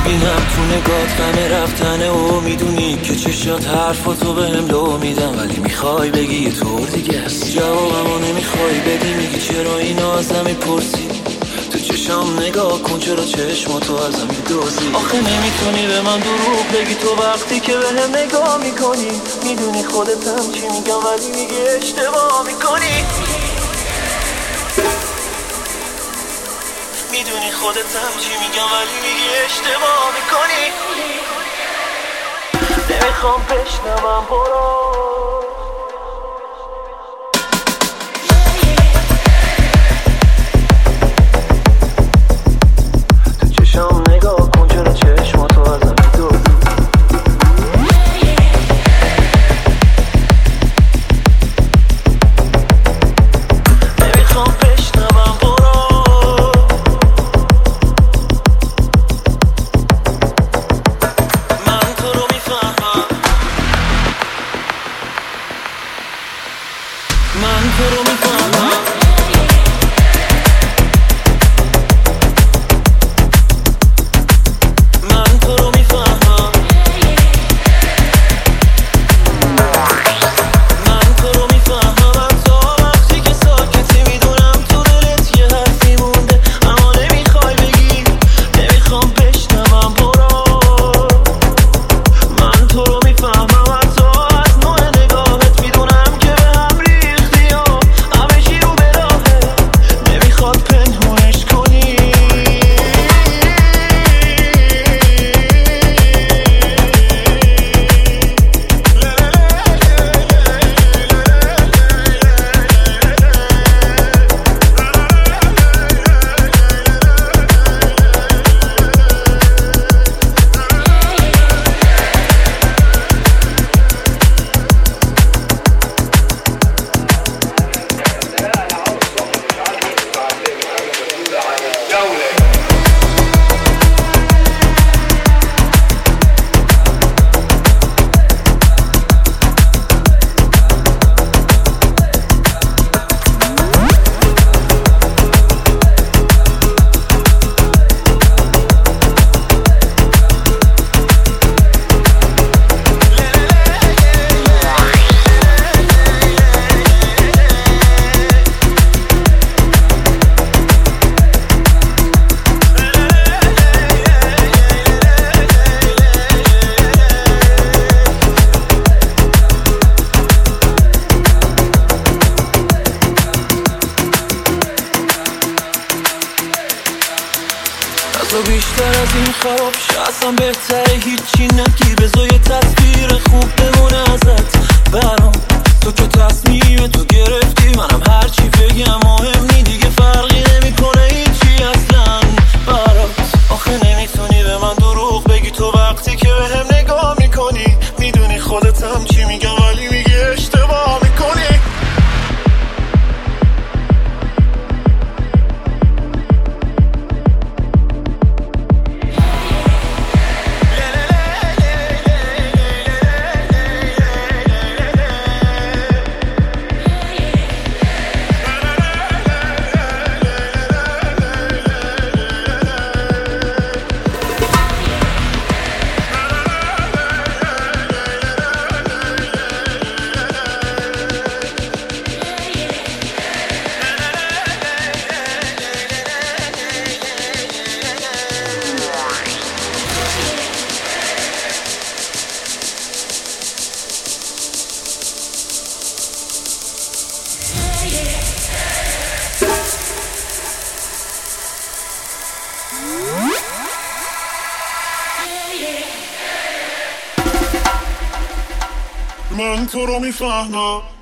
میبینم تو نگات غم رفتنه و میدونی که چشات حرفاتو بهم لو میدم، ولی میخوای بگی یه طور دیگه است. جوابمو نمیخوای بدی، میگی چرا اینو ازم میپرسی. تو چشام نگاه کن، چرا چشماتو ازم میدوزی. آخه نمیتونی به من دروغ بگی تو وقتی که بهم نگاه میکنی. میدونی خودتم چی میگم ولی میگی اشتباه میکنی. میدونی خودتم چی میگم ولی میگی اشتباه میکنی. نمیخوام بشنوم برو. تو چشام نگاه کن، چرا چشماتو ازم میدوزی. نمیخوام بشنوم برو. من تو رو میفهمم. من تو رو میفهمم. من تو رو میفهمم. تا وقتی که ساکتی میدونم تو دلت یه حرفی مونده اما نمیخوای بگی. نمیخوام بشنوم برو. من تو رو میفهمم. تو بیشتر از این خراب شه، اصلا بهتره هیچی نگی. بذار یه تصویر خوب بمونه ازت برام. تو که تصمیم تو گرفتی، منم هرچی بگم مهم نی دیگه، فرقی نمیکنه هیچی اصلا برات. آخه نمیتونی به من دروغ بگی تو وقتی که بهم نگاه میکنی. میدونی خودتم چی میگم ولی میگی اشتباه میکنی. من تو رو میفهمم.